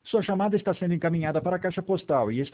Sua chamada está sendo encaminhada para a caixa postal e